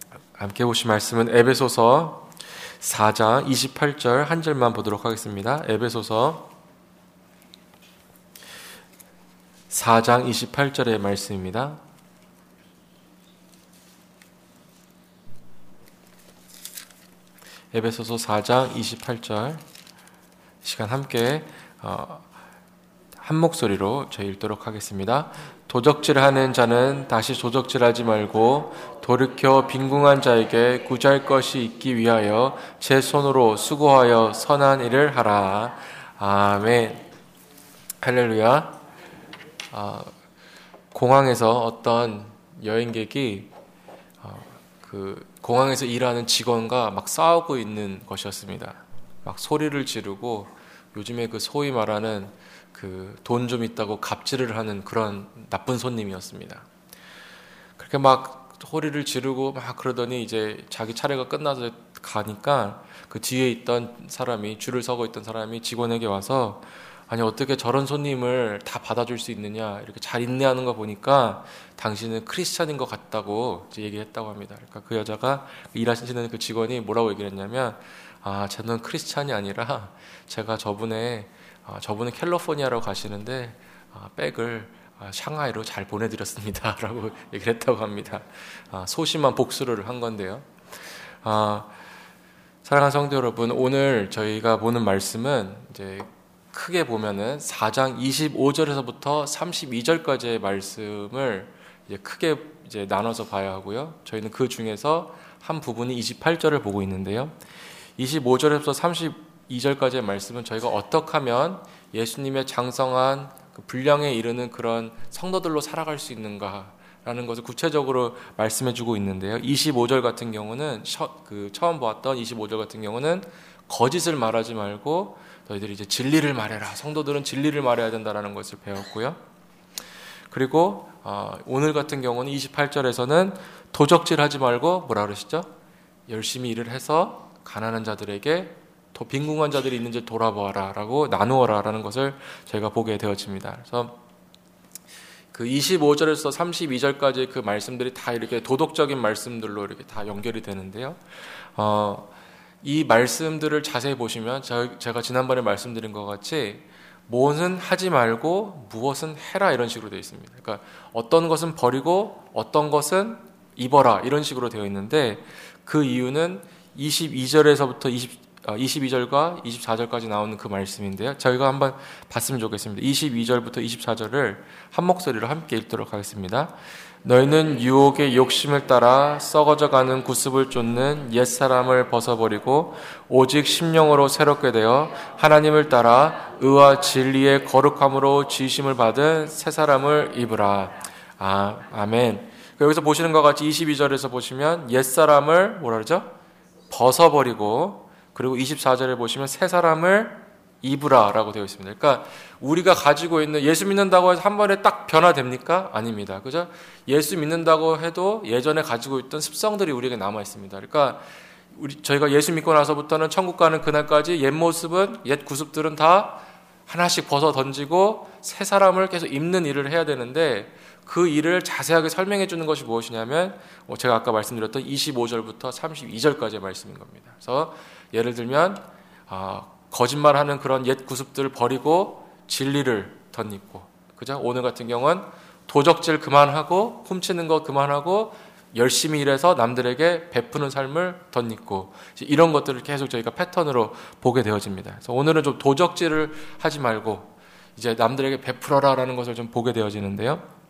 함께 보실 말씀은 에베소서 4장 28절 한 절만 보도록 하겠습니다. 에베소서 4장 28절의 말씀입니다. 에베소서 4장 28절 시간 함께 한 목소리로 저희 읽도록 하겠습니다. 도적질하는 자는 다시 도적질하지 말고 돌이켜 빈궁한 자에게 구제할 것이 있기 위하여 제 손으로 수고하여 선한 일을 하라. 아멘. 할렐루야. 공항에서 어떤 여행객이 그 공항에서 일하는 직원과 막 싸우고 있는 것이었습니다. 막 소리를 지르고 요즘에 그 소위 말하는 그 돈 좀 있다고 갑질을 하는 그런 나쁜 손님이었습니다. 그렇게 막 소리를 지르고 막 그러더니 이제 자기 차례가 끝나서 가니까 그 뒤에 있던 사람이, 줄을 서고 있던 사람이 직원에게 와서 아니 어떻게 저런 손님을 다 받아줄 수 있느냐, 이렇게 잘 인내하는 거 보니까 당신은 크리스찬인 것 같다고 이제 얘기했다고 합니다. 그러니까 그 여자가, 일하시는 그 직원이 뭐라고 얘기를 했냐면, 저는 크리스찬이 아니라 제가 저분은 캘리포니아로 가시는데 백을 샹하이로 잘 보내드렸습니다 라고 얘기를 했다고 합니다. 소심한 복수를 한 건데요. 사랑하는 성도 여러분, 오늘 저희가 보는 말씀은 이제 크게 보면은 4장 25절에서부터 32절까지의 말씀을 이제 크게 이제 나눠서 봐야 하고요. 저희는 그 중에서 한 부분이 28절을 보고 있는데요. 25절에서 32절까지의 말씀은 저희가 어떻게 하면 예수님의 장성한 그 분량에 이르는 그런 성도들로 살아갈 수 있는가라는 것을 구체적으로 말씀해주고 있는데요. 25절 같은 경우는 처음 보았던 25절 같은 경우는 거짓을 말하지 말고 너희들이 이제 진리를 말해라. 성도들은 진리를 말해야 된다라는 것을 배웠고요. 그리고 오늘 같은 경우는 28절에서는 도적질하지 말고 뭐라 그러시죠? 열심히 일을 해서 가난한 자들에게 빈궁한 자들이 있는지 돌아보아라 라고 나누어라 라는 것을 저희가 보게 되어집니다. 그래서 그 25절에서 32절까지 그 말씀들이 다 이렇게 도덕적인 말씀들로 이렇게 다 연결이 되는데요. 이 말씀들을 자세히 보시면 제가 지난번에 말씀드린 것 같이 무엇은 하지 말고 무엇은 해라 이런 식으로 되어 있습니다. 그러니까 어떤 것은 버리고 어떤 것은 입어라 이런 식으로 되어 있는데 그 이유는 22절에서부터 22절과 24절까지 나오는 그 말씀인데요. 저희가 한번 봤으면 좋겠습니다. 22절부터 24절을 한 목소리로 함께 읽도록 하겠습니다. 너희는 유혹의 욕심을 따라 썩어져가는 구습을 쫓는 옛사람을 벗어버리고 오직 심령으로 새롭게 되어 하나님을 따라 의와 진리의 거룩함으로 지으심을 받은 새 사람을 입으라. 아멘. 여기서 보시는 것 같이 22절에서 보시면 옛사람을 뭐라 그러죠? 벗어버리고, 그리고 24절에 보시면 새 사람을 입으라 라고 되어 있습니다. 그러니까 우리가 가지고 있는, 예수 믿는다고 해서 한 번에 딱 변화됩니까? 아닙니다. 그죠? 예수 믿는다고 해도 예전에 가지고 있던 습성들이 우리에게 남아 있습니다. 그러니까 저희가 예수 믿고 나서부터는 천국 가는 그날까지 옛 모습은, 옛 구습들은 다 하나씩 벗어 던지고 새 사람을 계속 입는 일을 해야 되는데, 그 일을 자세하게 설명해 주는 것이 무엇이냐면 제가 아까 말씀드렸던 25절부터 32절까지의 말씀인 겁니다. 그래서 예를 들면 거짓말하는 그런 옛 구습들을 버리고 진리를 덧입고, 그죠? 오늘 같은 경우는 도적질 그만하고 훔치는 거 그만하고 열심히 일해서 남들에게 베푸는 삶을 덧입고, 이런 것들을 계속 저희가 패턴으로 보게 되어집니다. 그래서 오늘은 좀 도적질을 하지 말고 이제 남들에게 베풀어라라는 것을 좀 보게 되어지는데요.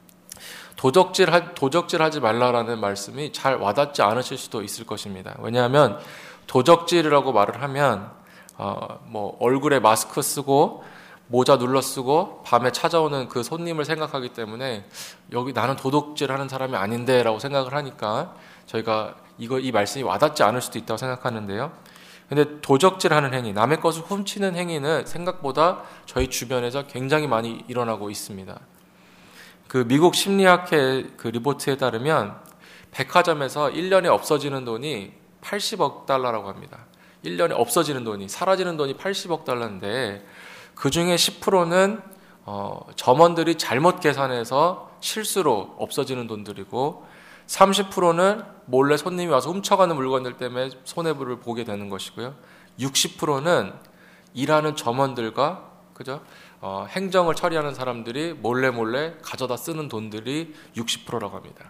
도적질하지 말라라는 말씀이 잘 와닿지 않으실 수도 있을 것입니다. 왜냐하면 도적질이라고 말을 하면 얼굴에 마스크 쓰고 모자 눌러 쓰고 밤에 찾아오는 그 손님을 생각하기 때문에 여기 나는 도둑질하는 사람이 아닌데라고 생각을 하니까 저희가 이 말씀이 와닿지 않을 수도 있다고 생각하는데요. 근데 도적질하는 행위, 남의 것을 훔치는 행위는 생각보다 저희 주변에서 굉장히 많이 일어나고 있습니다. 그 미국 심리학회 그 리포트에 따르면 백화점에서 1년에 없어지는 돈이 80억 달러라고 합니다. 1년에 없어지는 돈이, 사라지는 돈이 80억 달러인데 그 중에 10%는 점원들이 잘못 계산해서 실수로 없어지는 돈들이고, 30%는 몰래 손님이 와서 훔쳐가는 물건들 때문에 손해를 보게 되는 것이고요. 60%는 일하는 점원들과 그죠? 행정을 처리하는 사람들이 몰래 가져다 쓰는 돈들이 60%라고 합니다.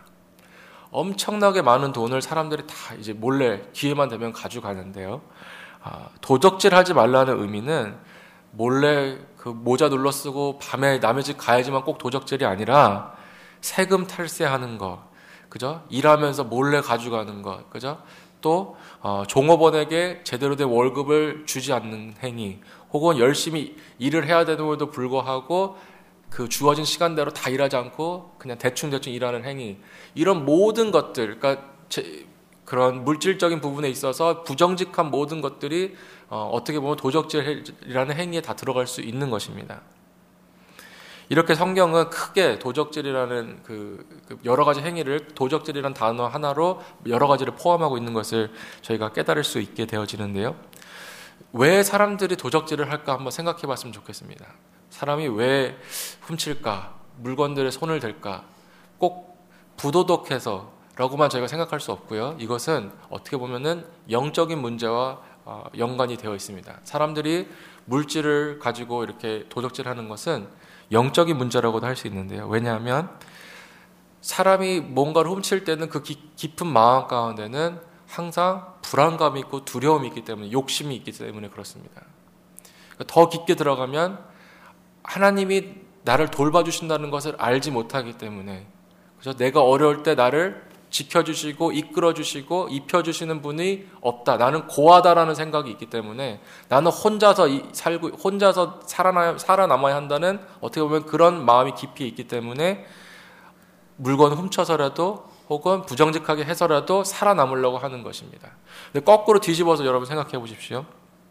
엄청나게 많은 돈을 사람들이 다 이제 몰래 기회만 되면 가져가는데요. 도적질하지 말라는 의미는 몰래 그 모자 눌러 쓰고 밤에 남의 집 가야지만 꼭 도적질이 아니라 세금 탈세하는 거, 그죠? 일하면서 몰래 가져가는 거, 그죠? 또 종업원에게 제대로 된 월급을 주지 않는 행위, 혹은 열심히 일을 해야 되는데도 불구하고 그 주어진 시간대로 다 일하지 않고 그냥 대충 일하는 행위, 이런 모든 것들, 그러니까 그런 물질적인 부분에 있어서 부정직한 모든 것들이 어떻게 보면 도적질이라는 행위에 다 들어갈 수 있는 것입니다. 이렇게 성경은 크게 도적질이라는 그 여러 가지 행위를 도적질이라는 단어 하나로 여러 가지를 포함하고 있는 것을 저희가 깨달을 수 있게 되어지는데요. 왜 사람들이 도적질을 할까 한번 생각해 봤으면 좋겠습니다. 사람이 왜 훔칠까? 물건들에 손을 댈까? 꼭 부도덕해서 라고만 저희가 생각할 수 없고요. 이것은 어떻게 보면은 영적인 문제와 연관이 되어 있습니다. 사람들이 물질을 가지고 이렇게 도적질하는 것은 영적인 문제라고도 할 수 있는데요. 왜냐하면 사람이 뭔가를 훔칠 때는 그 깊은 마음 가운데는 항상 불안감이 있고 두려움이 있기 때문에, 욕심이 있기 때문에 그렇습니다. 더 깊게 들어가면 하나님이 나를 돌봐주신다는 것을 알지 못하기 때문에, 그래서 내가 어려울 때 나를 지켜주시고 이끌어주시고 입혀주시는 분이 없다, 나는 고하다라는 생각이 있기 때문에 나는 혼자서 혼자서 살아남아야 한다는, 어떻게 보면 그런 마음이 깊이 있기 때문에 물건을 훔쳐서라도 혹은 부정직하게 해서라도 살아남으려고 하는 것입니다. 근데 거꾸로 뒤집어서 여러분 생각해 보십시오.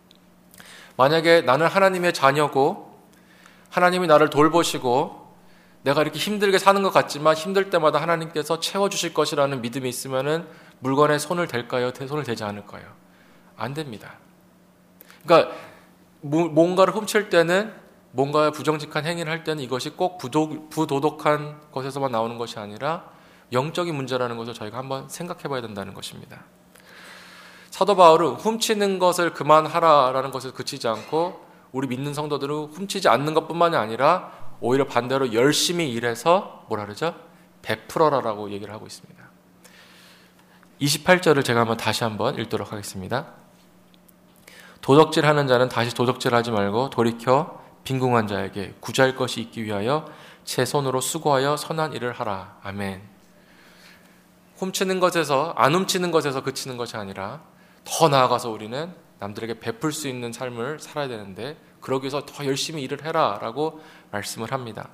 만약에 나는 하나님의 자녀고 하나님이 나를 돌보시고 내가 이렇게 힘들게 사는 것 같지만 힘들 때마다 하나님께서 채워주실 것이라는 믿음이 있으면은 물건에 손을 댈까요? 손을 대지 않을까요? 안 됩니다. 그러니까 뭔가를 훔칠 때는, 뭔가 부정직한 행위를 할 때는 이것이 꼭 부도덕한 것에서만 나오는 것이 아니라 영적인 문제라는 것을 저희가 한번 생각해 봐야 된다는 것입니다. 사도 바울은 훔치는 것을 그만하라라는 것을 그치지 않고 우리 믿는 성도들은 훔치지 않는 것뿐만이 아니라 오히려 반대로 열심히 일해서 뭐라 그러죠? 베풀어라라고 얘기를 하고 있습니다. 28절을 제가 다시 한번 읽도록 하겠습니다. 도적질하는 자는 다시 도적질하지 말고 돌이켜 빈궁한 자에게 구제할 것이 있기 위하여 제 손으로 수고하여 선한 일을 하라. 아멘. 훔치는 것에서, 안 훔치는 것에서 그치는 것이 아니라 더 나아가서 우리는 남들에게 베풀 수 있는 삶을 살아야 되는데, 그러기 위해서 더 열심히 일을 해라 라고 말씀을 합니다.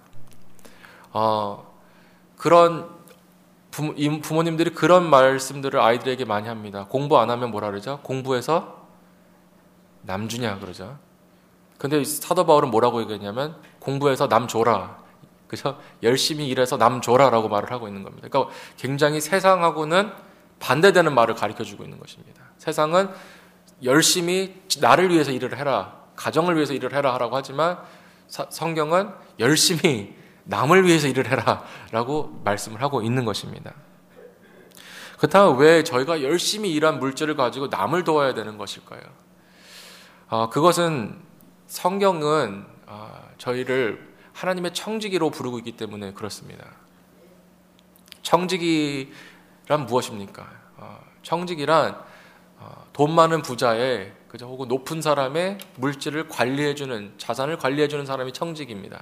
그런 부모님들이 그런 말씀들을 아이들에게 많이 합니다. 공부 안 하면 뭐라 그러죠? 공부해서 남 주냐 그러죠. 근데 사도 바울은 뭐라고 얘기했냐면 공부해서 남 줘라. 그래서 열심히 일해서 남 줘라라고 말을 하고 있는 겁니다. 그러니까 굉장히 세상하고는 반대되는 말을 가르쳐주고 있는 것입니다. 세상은 열심히 나를 위해서 일을 해라, 가정을 위해서 일을 해라 하라고 하지만 성경은 열심히 남을 위해서 일을 해라 라고 말씀을 하고 있는 것입니다. 그렇다면 왜 저희가 열심히 일한 물질을 가지고 남을 도와야 되는 것일까요? 그것은 성경은 저희를 하나님의 청지기로 부르고 있기 때문에 그렇습니다. 청지기란 무엇입니까? 청지기란 돈 많은 부자의, 그죠? 혹은 높은 사람의 물질을 관리해주는, 자산을 관리해주는 사람이 청지기입니다.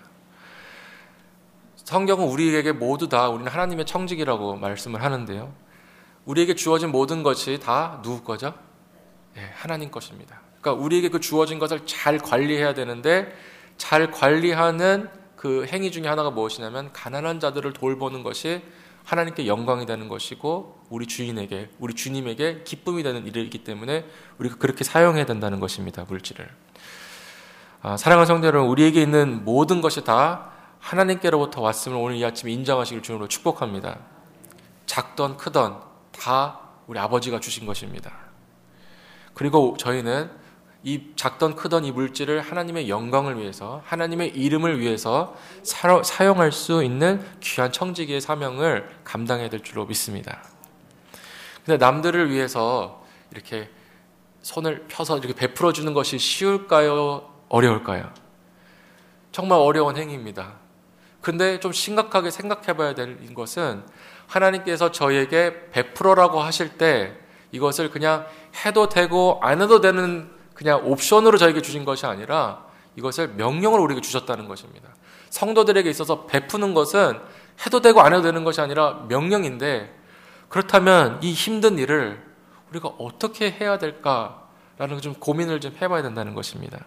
성경은 우리에게 모두 다 우리는 하나님의 청지기라고 말씀을 하는데요. 우리에게 주어진 모든 것이 다 누구 거죠? 네, 하나님 것입니다. 그러니까 우리에게 그 주어진 것을 잘 관리해야 되는데, 잘 관리하는 그 행위 중에 하나가 무엇이냐면 가난한 자들을 돌보는 것이 하나님께 영광이 되는 것이고 우리 주님에게 기쁨이 되는 일이기 때문에 우리가 그렇게 사용해야 된다는 것입니다. 물질을. 사랑하는 성도 여러분, 우리에게 있는 모든 것이 다 하나님께로부터 왔음을 오늘 이 아침에 인정하시길 주님으로 축복합니다. 작던 크던 다 우리 아버지가 주신 것입니다. 그리고 저희는 이 작던 크던 이 물질을 하나님의 영광을 위해서, 하나님의 이름을 위해서 사용할 수 있는 귀한 청지기의 사명을 감당해야 될 줄로 믿습니다. 근데 남들을 위해서 이렇게 손을 펴서 이렇게 베풀어 주는 것이 쉬울까요? 어려울까요? 정말 어려운 행위입니다. 근데 좀 심각하게 생각해 봐야 될 것은 하나님께서 저희에게 베풀어라고 하실 때 이것을 그냥 해도 되고 안 해도 되는 그냥 옵션으로 저에게 주신 것이 아니라 이것을 명령으로 우리에게 주셨다는 것입니다. 성도들에게 있어서 베푸는 것은 해도 되고 안 해도 되는 것이 아니라 명령인데, 그렇다면 이 힘든 일을 우리가 어떻게 해야 될까라는 좀 고민을 좀 해봐야 된다는 것입니다.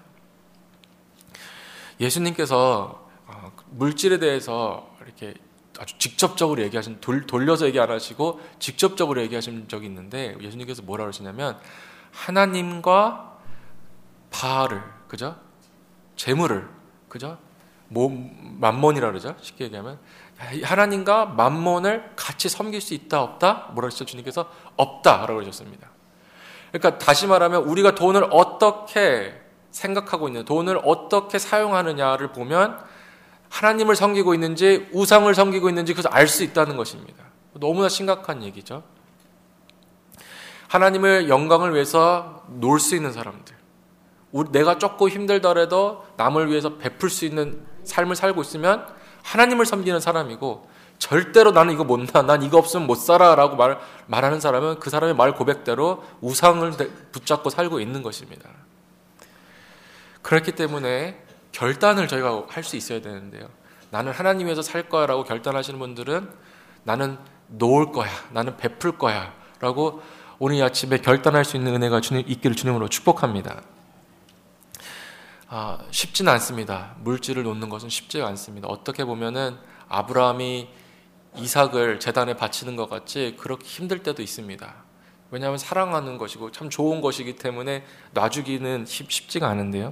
예수님께서 물질에 대해서 이렇게 아주 직접적으로 얘기하신, 돌려서 얘기 안 하시고 직접적으로 얘기하신 적이 있는데, 예수님께서 뭐라 그러시냐면 하나님과 바알을, 그죠? 재물을, 그죠? 만몬이라 그러죠? 쉽게 얘기하면 하나님과 만몬을 같이 섬길 수 있다 없다? 뭐라 그러셨죠? 주님께서 없다라고 그러셨습니다. 그러니까 다시 말하면 우리가 돈을 어떻게 생각하고 있는, 돈을 어떻게 사용하느냐를 보면 하나님을 섬기고 있는지 우상을 섬기고 있는지 그것을 알 수 있다는 것입니다. 너무나 심각한 얘기죠. 하나님의 영광을 위해서 놀 수 있는 사람들, 내가 조금 힘들더라도 남을 위해서 베풀 수 있는 삶을 살고 있으면 하나님을 섬기는 사람이고, 절대로 나는 이거 못나, 난 이거 없으면 못 살아 라고 말하는 사람은 그 사람의 말 고백대로 우상을 붙잡고 살고 있는 것입니다. 그렇기 때문에 결단을 저희가 할 수 있어야 되는데요. 나는 하나님 위해서 살 거야 라고 결단하시는 분들은 나는 놓을 거야, 나는 베풀 거야 라고 오늘 이 아침에 결단할 수 있는 은혜가 있기를 주님으로 축복합니다. 쉽지는 않습니다. 물질을 놓는 것은 쉽지가 않습니다. 어떻게 보면은 아브라함이 이삭을 제단에 바치는 것 같이 그렇게 힘들 때도 있습니다. 왜냐하면 사랑하는 것이고 참 좋은 것이기 때문에 놔주기는 쉽지가 않은데요.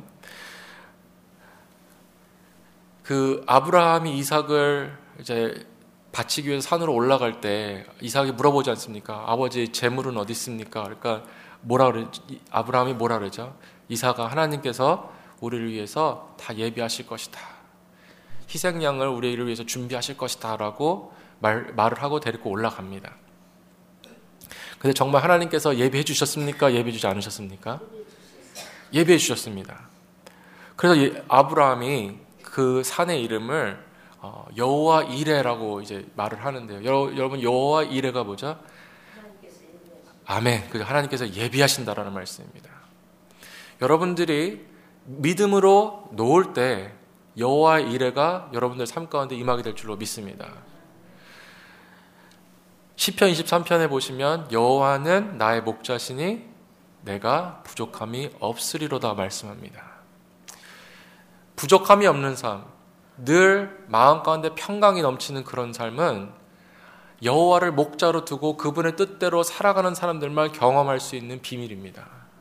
그 아브라함이 이삭을 이제 바치기 위해서 산으로 올라갈 때 이삭이 물어보지 않습니까? 아버지, 재물은 어디 있습니까? 그러니까 아브라함이 뭐라 그러죠? 이삭아, 하나님께서 우리를 위해서 다 예비하실 것이다. 희생양을 우리를 위해서 준비하실 것이다 라고 말을 하고 데리고 올라갑니다. 근데 정말 하나님께서 예비해 주셨습니까? 예비해 주지 않으셨습니까? 예비해 주셨습니다. 그래서 아브라함이 그 산의 이름을 여호와 이레라고 이제 말을 하는데요. 여러분, 여호와 이레가 뭐죠? 아멘. 하나님께서 예비하신다라는 말씀입니다. 여러분들이 믿음으로 놓을 때 여호와 이레가 여러분들 삶 가운데 임하게 될 줄로 믿습니다. 시편 23편에 보시면 여호와는 나의 목자시니 내가 부족함이 없으리로다 말씀합니다. 부족함이 없는 삶, 늘 마음 가운데 평강이 넘치는 그런 삶은 여호와를 목자로 두고 그분의 뜻대로 살아가는 사람들만 경험할 수 있는 비밀입니다.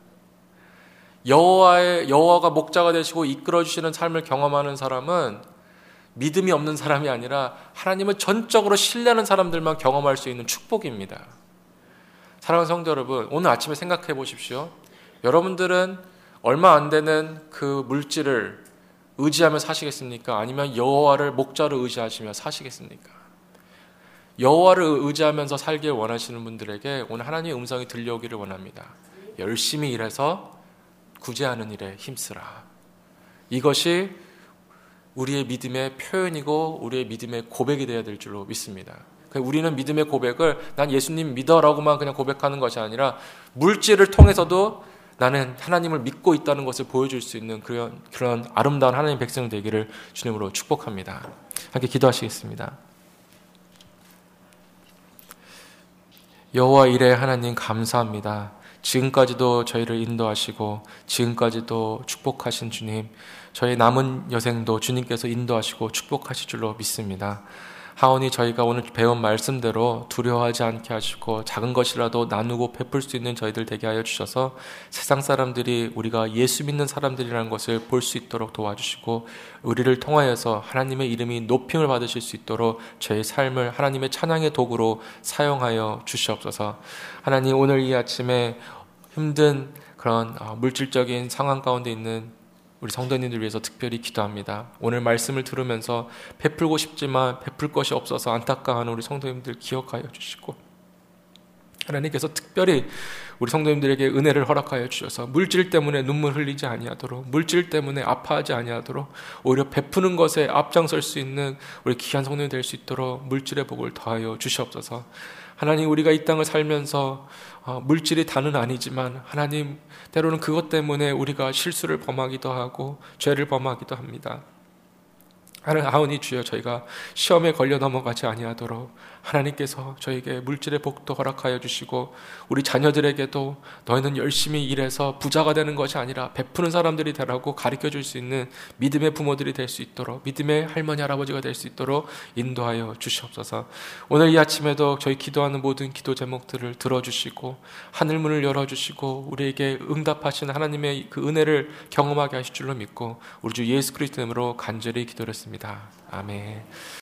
여호와가 목자가 되시고 이끌어 주시는 삶을 경험하는 사람은 믿음이 없는 사람이 아니라 하나님을 전적으로 신뢰하는 사람들만 경험할 수 있는 축복입니다. 사랑하는 성도 여러분, 오늘 아침에 생각해 보십시오. 여러분들은 얼마 안 되는 그 물질을 의지하며 사시겠습니까? 아니면 여호와를 목자로 의지하시며 사시겠습니까? 여호와를 의지하면서 살길 원하시는 분들에게 오늘 하나님의 음성이 들려오기를 원합니다. 열심히 일해서 구제하는 일에 힘쓰라. 이것이 우리의 믿음의 표현이고 우리의 믿음의 고백이 되어야 될 줄로 믿습니다. 우리는 믿음의 고백을 난 예수님 믿어라고만 그냥 고백하는 것이 아니라 물질을 통해서도 나는 하나님을 믿고 있다는 것을 보여줄 수 있는 그런 아름다운 하나님의 백성 되기를 주님으로 축복합니다. 함께 기도하시겠습니다. 여호와 이레 하나님 감사합니다. 지금까지도 저희를 인도하시고 지금까지도 축복하신 주님, 저희 남은 여생도 주님께서 인도하시고 축복하실 줄로 믿습니다. 하오니 저희가 오늘 배운 말씀대로 두려워하지 않게 하시고 작은 것이라도 나누고 베풀 수 있는 저희들 되게 하여 주셔서 세상 사람들이 우리가 예수 믿는 사람들이라는 것을 볼 수 있도록 도와주시고 우리를 통하여서 하나님의 이름이 높임을 받으실 수 있도록 저희 삶을 하나님의 찬양의 도구로 사용하여 주시옵소서. 하나님, 오늘 이 아침에 힘든 그런 물질적인 상황 가운데 있는 우리 성도님들 위해서 특별히 기도합니다. 오늘 말씀을 들으면서 베풀고 싶지만 베풀 것이 없어서 안타까워하는 우리 성도님들 기억하여 주시고, 하나님께서 특별히 우리 성도님들에게 은혜를 허락하여 주셔서 물질 때문에 눈물 흘리지 아니하도록, 물질 때문에 아파하지 아니하도록 오히려 베푸는 것에 앞장설 수 있는 우리 귀한 성도님 될 수 있도록 물질의 복을 더하여 주시옵소서. 하나님, 우리가 이 땅을 살면서 물질이 다는 아니지만 하나님, 때로는 그것 때문에 우리가 실수를 범하기도 하고 죄를 범하기도 합니다. 하오니 주여, 저희가 시험에 걸려 넘어가지 아니하도록 하나님께서 저에게 물질의 복도 허락하여 주시고, 우리 자녀들에게도 너희는 열심히 일해서 부자가 되는 것이 아니라 베푸는 사람들이 되라고 가르쳐 줄 수 있는 믿음의 부모들이 될 수 있도록, 믿음의 할머니 할아버지가 될 수 있도록 인도하여 주시옵소서. 오늘 이 아침에도 저희 기도하는 모든 기도 제목들을 들어주시고 하늘문을 열어주시고 우리에게 응답하신 하나님의 그 은혜를 경험하게 하실 줄로 믿고 우리 주 예수 그리스도 이름으로 간절히 기도했습니다. 아멘.